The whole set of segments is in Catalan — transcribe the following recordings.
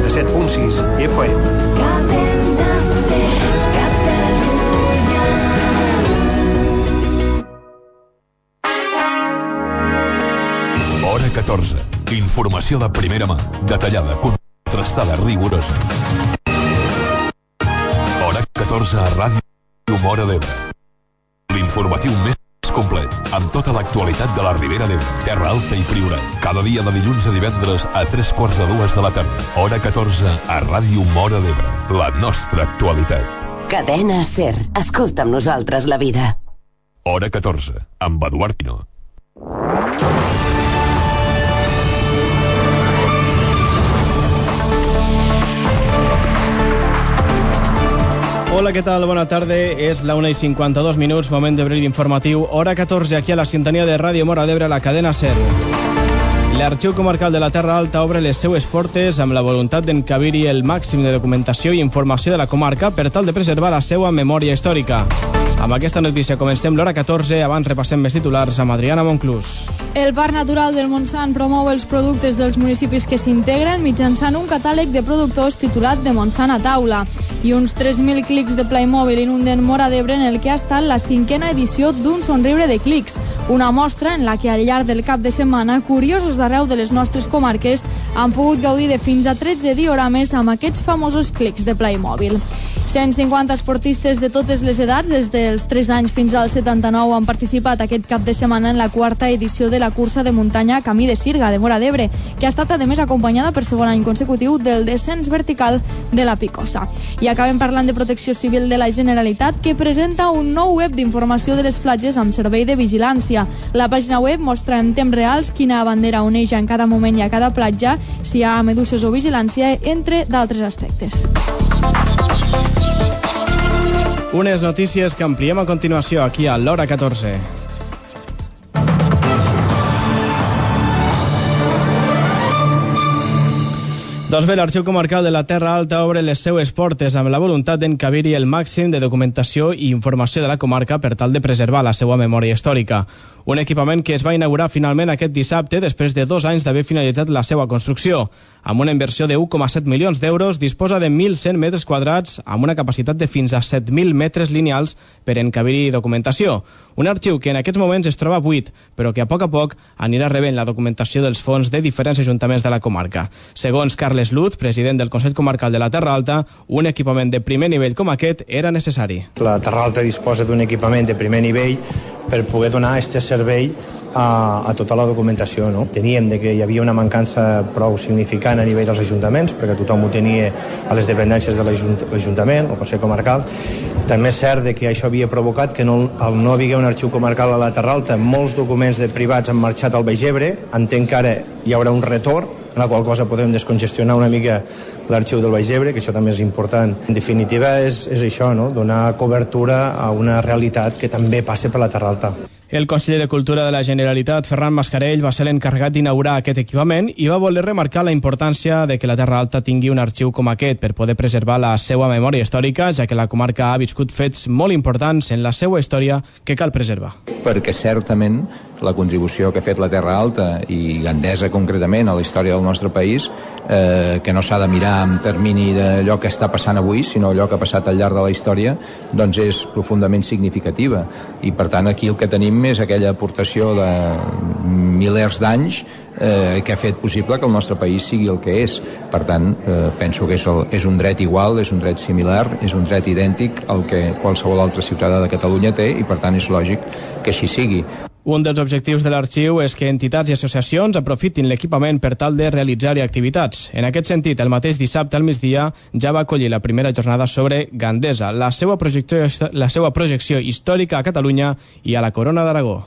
97.6 FM. Hora 14. Informació de primera mà, detallada, contrastada, rigorosa. Hora 14 a Ràdio Móra d'Ebre. L'informatiu més complet, amb tota l'actualitat de la Ribera d'Ebre, Terra Alta i Priorat. Cada dia de dilluns a divendres a 3:45 de la tarda. Hora 14 a Ràdio Móra d'Ebre. La nostra actualitat. Cadena SER. Escolta amb nosaltres la vida. Hora 14, amb Eduard Pino. Hola, ¿qué tal? Buena tarde. Es la 1:52, moment d'obrir l'informatiu. Hora 14, aquí a la sintonia de Ràdio Móra d'Ebre, la cadena SER. L'Arxiu Comarcal de la Terra Alta obre les seues portes amb la voluntat d'encabir-hi el màxim de documentació i informació de la comarca per tal de preservar la seva memòria històrica. Amb aquesta notícia comencem l'hora 14, abans repassem més titulars amb Adriana Monclús. El Parc Natural del Montsant promou els productes dels municipis que s'integren mitjançant un catàleg de productors titulat de Montsant a taula. I uns 3.000 clics de Playmobil inunden Móra d'Ebre en el que ha estat la 5a edició d'un somriure de clics, una mostra en la que al llarg del cap de setmana curiosos d'arreu de les nostres comarques han pogut gaudir de fins a 13 diorames amb aquests famosos clics de Playmobil. 150 esportistes de totes les edats, des dels 3 anys fins als 79, han participat aquest cap de setmana en la 4a edició de la cursa de muntanya Camí de Sirga de Móra d'Ebre, que ha estat a més acompanyada per segon any consecutiu del descens vertical de la Picosa. I acabem parlant de Protecció Civil de la Generalitat, que presenta un nou web d'informació de les platges amb servei de vigilància. La pàgina web mostra en temps reals quina bandera oneja en cada moment i a cada platja, si hi ha meduses o vigilància, entre d'altres aspectes. Unes notícies que ampliem a continuació aquí a l'hora 14. Doncs bé, l'Arxiu Comarcal de la Terra Alta obre les seues portes amb la voluntat d'encabir-hi el màxim de documentació i informació de la comarca per tal de preservar la seva memòria històrica. Un equipament que es va inaugurar finalment aquest dissabte després de 2 anys d'haver finalitzat la seva construcció. Amb una inversió de 1,7 milions d'euros, disposa de 1.100 metres quadrats amb una capacitat de fins a 7.000 metres lineals per encabir-hi documentació. Un arxiu que en aquests moments es troba buit, però que a poc anirà rebent la documentació dels fons de diferents ajuntaments de la comarca. Segons Carles Luz, president del Consell Comarcal de la Terra Alta, un equipament de primer nivell com aquest era necessari. La Terra Alta disposa d'un equipament de primer nivell per poder donar aquest servei a tota la documentació, no? Teníem que hi havia una mancança prou significant a nivell dels ajuntaments, perquè tothom ho tenia a les dependències de l'Ajuntament, el Consell Comarcal. També és cert que això havia provocat que al no haver un arxiu comarcal a la Terra Alta, molts documents de privats han marxat al Baix Ebre. Entenc que ara hi haurà un retorn, en la qual cosa podrem descongestionar una mica l'arxiu del Baix Ebre, que això també és important. En definitiva, és això, no? Donar cobertura a una realitat que també passa per la Terra Alta. El conseller de Cultura de la Generalitat, Ferran Mascarell, va ser l'encarregat d'inaugurar aquest equipament i va voler remarcar la importància de que la Terra Alta tingui un arxiu com aquest per poder preservar la seva memòria històrica, ja que la comarca ha viscut fets molt importants en la seva història que cal preservar. Perquè certament la contribució que ha fet la Terra Alta i Gandesa concretament a la història del nostre país, que no s'ha de mirar en termini d'allò que està passant avui, sinó allò que ha passat al llarg de la història, doncs és profundament significativa. I per tant aquí el que tenim és aquella aportació de milers d'anys que ha fet possible que el nostre país sigui el que és. Per tant, penso que és un dret igual, és un dret similar, és un dret idèntic al que qualsevol altre ciutadà de Catalunya té i per tant és lògic que així sigui. Un dels objectius de l'arxiu és que entitats i associacions aprofitin l'equipament per tal de realitzar-hi activitats. En aquest sentit, el mateix dissabte al migdia ja va acollir la primera jornada sobre Gandesa, la seva projecció històrica a Catalunya i a la Corona d'Aragó.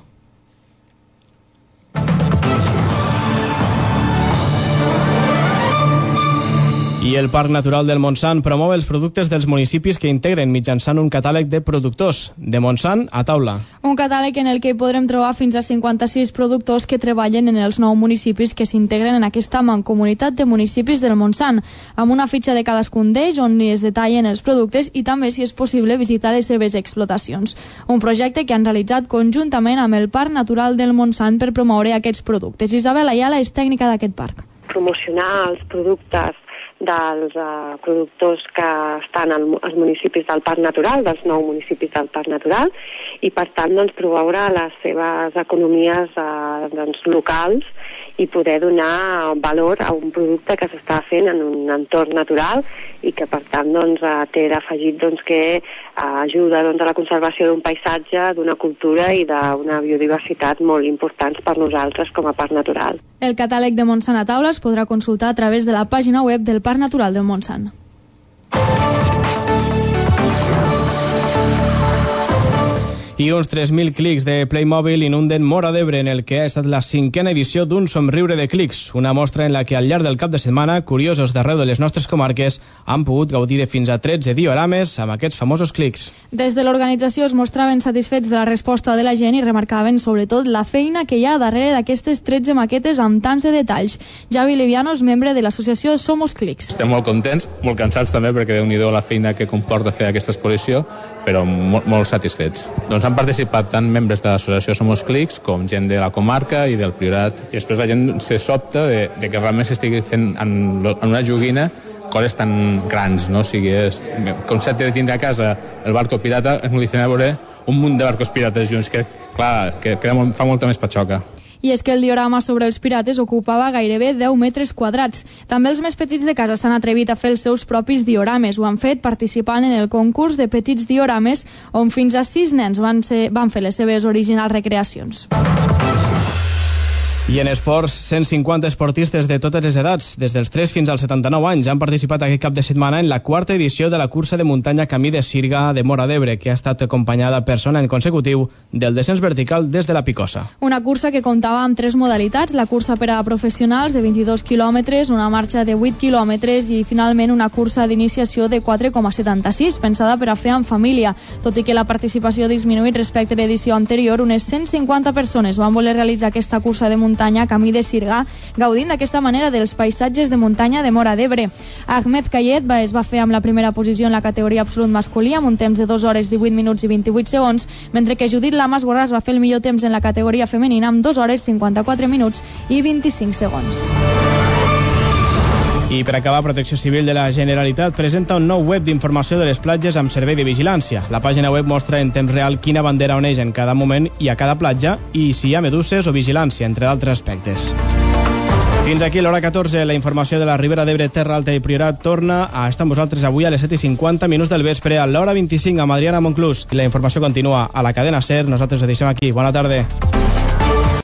I el Parc Natural del Montsant promou els productes dels municipis que integren mitjançant un catàleg de productors, de Montsant a taula. Un catàleg en el que podrem trobar fins a 56 productors que treballen en els 9 municipis que s'integren en aquesta mancomunitat de municipis del Montsant, amb una fitxa de cadascun d'ells on es detallen els productes i també, si és possible, visitar les seves explotacions. Un projecte que han realitzat conjuntament amb el Parc Natural del Montsant per promoure aquests productes. Isabel Ayala és tècnica d'aquest parc. Promocionar els productes dels productors que estan als municipis del Parc Natural, dels 9 municipis del Parc Natural, i per tant doncs, promoure les seves economies locals i poder donar valor a un producte que s'està fent en un entorn natural i que per tant doncs, té d'afegit doncs, que ajuda doncs, a la conservació d'un paisatge, d'una cultura i d'una biodiversitat molt importants per nosaltres com a Parc Natural. El catàleg de Montsant a taula es podrà consultar a través de la pàgina web del Parc Natural del Montsant. I uns 3.000 clics de Playmobil inunden Móra d'Ebre, en el que ha estat la 5a edició d'un somriure de clics, una mostra en la que al llarg del cap de setmana curiosos d'arreu de les nostres comarques han pogut gaudir de fins a 13 diorames amb aquests famosos clics. Des de l'organització es mostraven satisfets de la resposta de la gent i remarcaven sobretot la feina que hi ha darrere d'aquestes 13 maquetes amb tants de detalls. Javi Liviano és membre de l'associació Somos Clics. Estem molt contents, molt cansats també, perquè Déu-n'hi-do la feina que comporta fer aquesta exposició, però molt satisfets. Doncs han participat tant membres de l'associació Somos Clics com gent de la comarca i del Priorat. I després la gent se sobta de que realment s'estigui fent en una joguina coses tan grans, no? O sigui, el concepte de tindre a casa el barco pirata és molt diferent a veure un munt de barcos pirates junts, que clar, que fa molta més patxoca. I és que el diorama sobre els pirates ocupava gairebé 10 metres quadrats. També els més petits de casa s'han atrevit a fer els seus propis diorames. Ho han fet participant en el concurs de petits diorames, on fins a 6 nens van fer les seves originals recreacions. I en esports, 150 esportistes de totes les edats, des dels 3 fins als 79 anys, han participat aquest cap de setmana en la 4a edició de la cursa de muntanya Camí de Sirga de Móra d'Ebre, que ha estat acompanyada per son any consecutiu del descens vertical des de la Picosa. Una cursa que comptava amb 3 modalitats, la cursa per a professionals de 22 quilòmetres, una marxa de 8 quilòmetres i finalment una cursa d'iniciació de 4,76, pensada per a fer en família. Tot i que la participació ha disminuït respecte a l'edició anterior, unes 150 persones van voler realitzar aquesta cursa de muntanya Camí de Sirga, gaudint d'aquesta manera dels paisatges de muntanya de Móra d'Ebre. Ahmed Kayet es va fer amb la primera posició en la categoria absolut masculí amb un temps de 2 hores 18 minuts i 28 segons, mentre que Judit Lamas Borràs va fer el millor temps en la categoria femenina amb 2 hores 54 minuts i 25 segons. I per acabar, Protecció Civil de la Generalitat presenta un nou web d'informació de les platges amb servei de vigilància. La pàgina web mostra en temps real quina bandera oneix en cada moment i a cada platja i si hi ha meduses o vigilància, entre d'altres aspectes. Fins aquí l'hora 14, la informació de la Ribera d'Ebre, Terra Alta i Priorat torna a estar amb vosaltres avui a les 7:50 del vespre, a l'hora 25 amb Adriana Monclús. I la informació continua a la cadena SER. Nosaltres ho deixem aquí. Bona tarda.